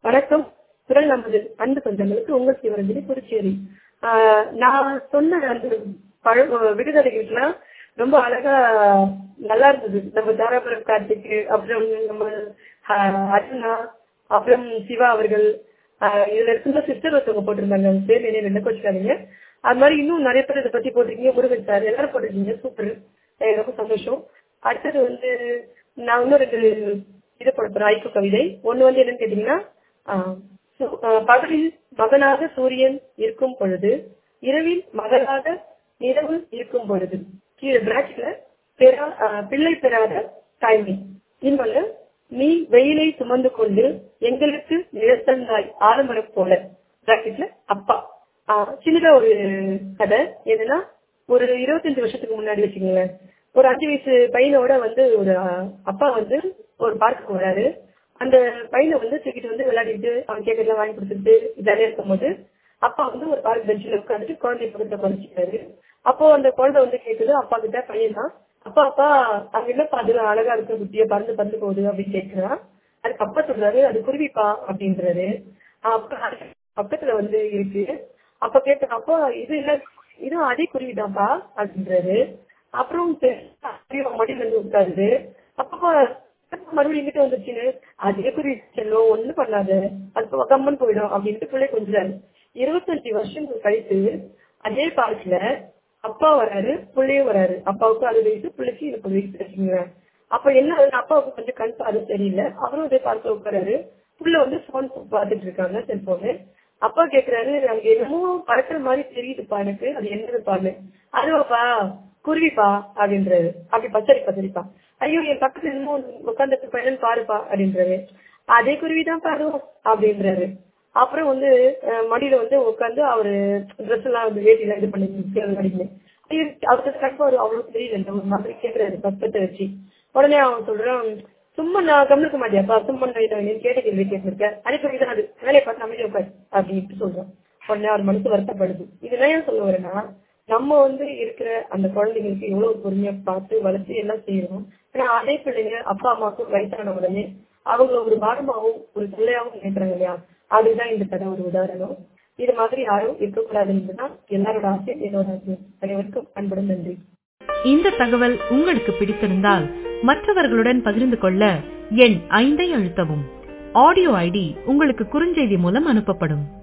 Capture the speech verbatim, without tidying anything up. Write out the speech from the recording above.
வணக்கம். குரல் நமது அன்பு சொந்தங்களுக்கு உங்கள் சிவரஞ்சனி புதுச்சேரி. ஆஹ் நான் சொன்ன அந்த பழ விடுதலைகள்லாம் ரொம்ப அழகா நல்லா இருந்தது. நம்ம தாராபுரம் கார்த்திக்கு, அப்புறம் நம்ம ஆஹ் அருணா, அப்புறம் சிவா அவர்கள், ஆஹ் இதுல இருக்கிற சிஸ்டர் ஒருத்தவங்க போட்டிருந்தாங்க. அவங்க பேர் என்ன என்ன வச்சுக்காதீங்க. அது மாதிரி இன்னும் நிறைய பேர் இதை பத்தி போட்டிருக்கீங்க. முருகன் சார் எல்லாரும் போட்டிருக்கீங்க. சூப்பர், ரொம்ப சந்தோஷம். அடுத்தது வந்து நான் இன்னும் ரெண்டு இதை போட போறேன். ஐக்கு கவிதை. ஒண்ணு வந்து என்னன்னு கேட்டீங்கன்னா, ஆஹ் சு- ஆஹ் பகலில் மகனாக சூரியன் இருக்கும் பொழுது, இரவில் மகளாக நிலவு இருக்கும் பொழுது, கீழே பிராக்கெட்ல பெறா ஆஹ் பிள்ளை பெறாத தாய்மை. இன்னொன்னு, நீ வெயிலை சுமந்து கொண்டு எங்களுக்கு நிழத்தந்தாய் ஆலமரம் போல, பிராக்கெட்ல அப்பா. ஆஹ் சின்னதா ஒரு கதை என்னன்னா, ஒரு இருபத்தஞ்சு வருஷத்துக்கு முன்னாடி வச்சுக்கோங்களேன், ஒரு அஞ்சு வயசு பையனோட வந்து ஒரு ஆஹ் அப்பா வந்து ஒரு பார்க்குக்கு வராரு. அந்த பையனை வந்து தூக்கிட்டு வந்து விளையாடிட்டு அவன் கேட்கறதெல்லாம் வாங்கி கொடுத்துட்டு ஜாலியா இருக்கும்போது, அப்பா வந்து ஒரு பார்க் பெஞ்சில் உட்காந்துட்டு குழந்தை பக்கத்துல குறைச்சிக்கிறாரு. அப்போ அந்த குழந்தை வந்து கேக்குது அப்பா கிட்ட, பையன் தான், அப்பா அப்பா அங்க என்னப்பா அது அழகா இருக்கு, குட்டிய பறந்து பறந்து போகுது அப்படின்னு கேட்கிறான். அதுக்கு அப்பா சொல்றாரு, அது குருவிப்பா அப்படின்றாரு. அப்ப அதுக்கு பக்கத்துல வந்து இருக்கு. அப்ப கேட்ட அப்பா, இது என்ன, இதுவும் அதே குருவிதான்ப்பா அப்படின்றாரு. அப்புறம் சரி, மடியில இருந்து உட்காருது. அப்பா மறுபடியும் இங்கிட்ட வந்துருச்சுன்னு, அதே குருவி செல்லும், ஒண்ணும் பண்ணாத, அது கம்மன் போயிடும் அப்படின்ட்டு பிள்ளை கொஞ்சம் இருபத்தஞ்சு வருஷங்கள் கழித்து அதே பார்க்ல அப்பா வராரு, பிள்ளையும் வராரு. அப்பாவுக்கு அறுபது வயசு, பிள்ளைக்கு இருபது வயசு வச்சுக்கோங்க. அப்ப என்ன ஆகுதுன்னா, அப்பாவுக்கு கொஞ்சம் கண் பார்வை தெரியல. அவரும் அதே பார்க்க உட்காராரு. புள்ள வந்து போன் பார்த்துட்டு இருக்காங்க, செல்போனு. அப்பா கேக்குறாரு, அங்க என்னமோ பறக்கிற மாதிரி தெரியுதுப்பா எனக்கு, அது என்னதுப்பான்னு. அதுவாப்பா குருவிப்பா அப்படின்றாரு. அப்படி பச்சரி பச்சரிப்பா. ஐயோ, என் பக்கத்துல என்னமோ உட்காந்து பையன் பாருப்பா அப்படின்றாரு. அதே குருவிதான் பாருவோம் அப்படின்றாரு. அப்புறம் வந்து அஹ், மடியில வந்து உட்காந்து அவரு ட்ரெஸ் எல்லாம் வந்து வேட்டியெல்லாம் இது பண்ணி மடிக்கணும். அவருக்கு கண்டிப்பா அவருக்கு தெரியல, ஒரு மாதிரி கேட்கிறாரு பக்கத்தை வச்சு. உடனே அவன் சொல்றான், சும்மா நான் கம்மிக்க மாட்டியாப்பா, சும்மா நான் கேட்ட கேள்வி கேட்டிருக்கேன், அனுப்பி அது வேலையை பார்த்து அமைதியா உட்காரு அப்படின்ட்டு சொல்றான். உடனே அவர் மனசு வருத்தப்படுது. இதுல ஏன் சொல்ல வரேன்னா, நம்ம வந்து இருக்கிற அந்த குழந்தைங்களுக்கு எவ்வளவு பொறுமையா பார்த்து வளர்த்து எல்லாம் செய்யணும். ஆனா அதே பிள்ளைங்க அப்பா அம்மாவுக்கு வயசான உடனே அவங்க ஒரு பாரமாவும் ஒரு பிள்ளையாவும் நினைக்கிறாங்க இல்லையா? அதுதான் இந்த கதை ஒரு உதாரணம். இது மாதிரி யாரும் இருக்கக்கூடாதுன்றதுதான் எல்லாரோட ஆசை, என்னோட ஆசை. அனைவருக்கும் அன்புடன் நன்றி. இந்த தகவல் உங்களுக்கு பிடித்திருந்தால் மற்றவர்களுடன் பகிர்ந்து கொள்ள எண் ஐந்தை அழுத்தவும். ஆடியோ ஐடி உங்களுக்கு குறுஞ்செய்தி மூலம் அனுப்பப்படும்.